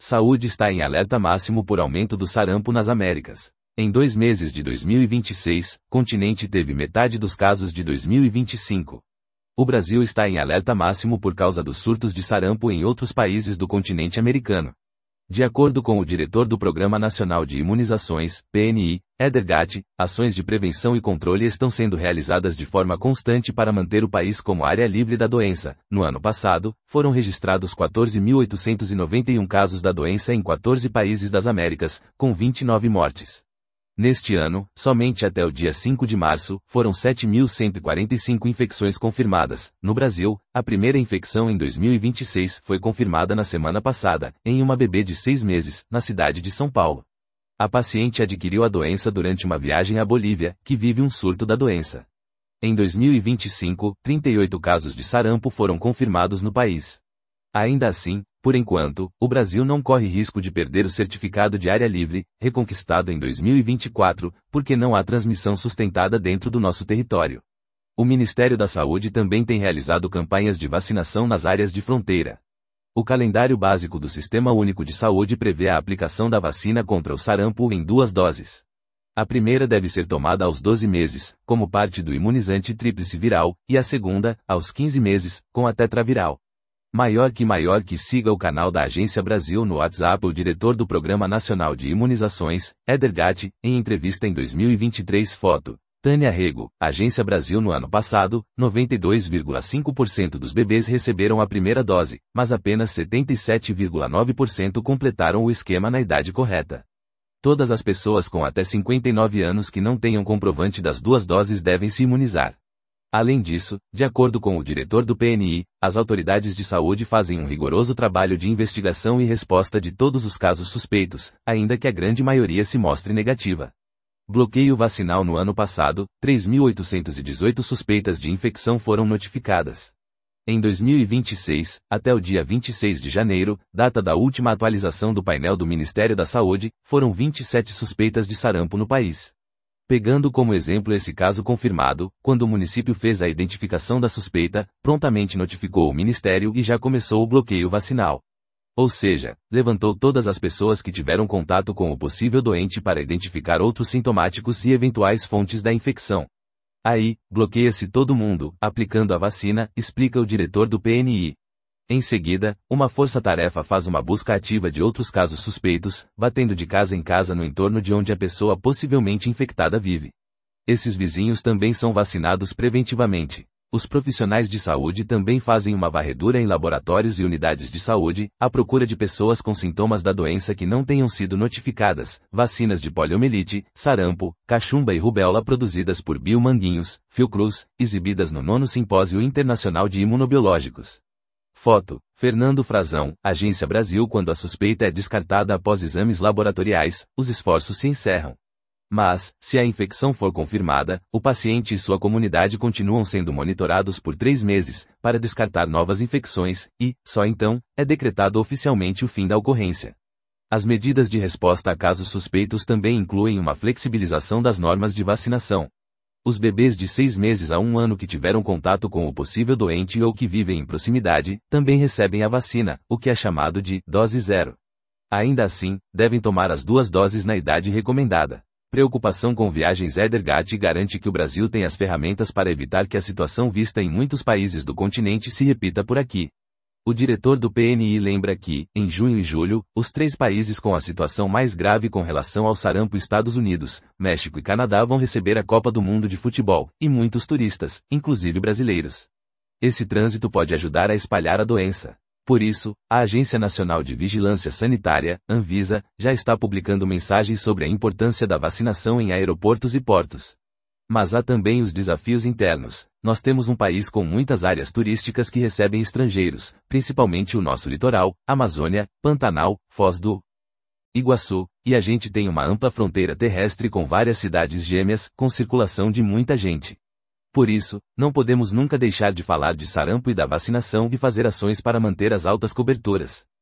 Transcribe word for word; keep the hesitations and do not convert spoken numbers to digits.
Saúde está em alerta máximo por aumento do sarampo nas Américas. Em dois meses de dois mil e vinte e seis, o continente teve metade dos casos de dois mil e vinte e cinco. O Brasil está em alerta máximo por causa dos surtos de sarampo em outros países do continente americano. De acordo com o diretor do Programa Nacional de Imunizações, P N I, Eder Gatti, ações de prevenção e controle estão sendo realizadas de forma constante para manter o país como área livre da doença. No ano passado, foram registrados quatorze mil oitocentos e noventa e um casos da doença em quatorze países das Américas, com vinte e nove mortes. Neste ano, somente até o dia cinco de março, foram sete mil cento e quarenta e cinco infecções confirmadas. No Brasil, a primeira infecção em dois mil e vinte e seis foi confirmada na semana passada, em uma bebê de seis meses, na cidade de São Paulo. A paciente adquiriu a doença durante uma viagem à Bolívia, que vive um surto da doença. Em dois mil e vinte e cinco, trinta e oito casos de sarampo foram confirmados no país. Ainda assim, por enquanto, o Brasil não corre risco de perder o certificado de área livre, reconquistado em dois mil e vinte e quatro, porque não há transmissão sustentada dentro do nosso território. O Ministério da Saúde também tem realizado campanhas de vacinação nas áreas de fronteira. O calendário básico do Sistema Único de Saúde prevê a aplicação da vacina contra o sarampo em duas doses. A primeira deve ser tomada aos doze meses, como parte do imunizante tríplice viral, e a segunda, aos quinze meses, com a tetraviral. Maior que maior que siga o canal da Agência Brasil no WhatsApp. O diretor do Programa Nacional de Imunizações, Eder Gatti, em entrevista em dois mil e vinte e três. Foto. Tânia Rego, Agência Brasil. No ano passado, noventa e dois vírgula cinco por cento dos bebês receberam a primeira dose, mas apenas setenta e sete vírgula nove por cento completaram o esquema na idade correta. Todas as pessoas com até cinquenta e nove anos que não tenham comprovante das duas doses devem se imunizar. Além disso, de acordo com o diretor do P N I, as autoridades de saúde fazem um rigoroso trabalho de investigação e resposta de todos os casos suspeitos, ainda que a grande maioria se mostre negativa. Bloqueio vacinal. No ano passado, três mil oitocentas e dezoito suspeitas de infecção foram notificadas. Em dois mil e vinte e seis, até o dia vinte e seis de janeiro, data da última atualização do painel do Ministério da Saúde, foram vinte e sete suspeitas de sarampo no país. Pegando como exemplo esse caso confirmado, quando o município fez a identificação da suspeita, prontamente notificou o Ministério e já começou o bloqueio vacinal. Ou seja, levantou todas as pessoas que tiveram contato com o possível doente para identificar outros sintomáticos e eventuais fontes da infecção. Aí, bloqueia-se todo mundo, aplicando a vacina, explica o diretor do P N I. Em seguida, uma força-tarefa faz uma busca ativa de outros casos suspeitos, batendo de casa em casa no entorno de onde a pessoa possivelmente infectada vive. Esses vizinhos também são vacinados preventivamente. Os profissionais de saúde também fazem uma varredura em laboratórios e unidades de saúde, à procura de pessoas com sintomas da doença que não tenham sido notificadas, vacinas de poliomielite, sarampo, cachumba e rubéola produzidas por Biomanguinhos, Fiocruz, exibidas no nono Simpósio Internacional de Imunobiológicos. Foto. Fernando Frazão, Agência Brasil. Quando a suspeita é descartada após exames laboratoriais, os esforços se encerram. Mas, se a infecção for confirmada, o paciente e sua comunidade continuam sendo monitorados por três meses, para descartar novas infecções, e, só então, é decretado oficialmente o fim da ocorrência. As medidas de resposta a casos suspeitos também incluem uma flexibilização das normas de vacinação. Os bebês de seis meses a um ano que tiveram contato com o possível doente ou que vivem em proximidade, também recebem a vacina, o que é chamado de dose zero. Ainda assim, devem tomar as duas doses na idade recomendada. Preocupação com viagens. Eder Gatti garante que o Brasil tem as ferramentas para evitar que a situação vista em muitos países do continente se repita por aqui. O diretor do P N I lembra que, em junho e julho, os três países com a situação mais grave com relação ao sarampo, Estados Unidos, México e Canadá, vão receber a Copa do Mundo de Futebol, e muitos turistas, inclusive brasileiros. Esse trânsito pode ajudar a espalhar a doença. Por isso, a Agência Nacional de Vigilância Sanitária, Anvisa, já está publicando mensagens sobre a importância da vacinação em aeroportos e portos. Mas há também os desafios internos. Nós temos um país com muitas áreas turísticas que recebem estrangeiros, principalmente o nosso litoral, Amazônia, Pantanal, Foz do Iguaçu, e a gente tem uma ampla fronteira terrestre com várias cidades gêmeas, com circulação de muita gente. Por isso, não podemos nunca deixar de falar de sarampo e da vacinação e fazer ações para manter as altas coberturas.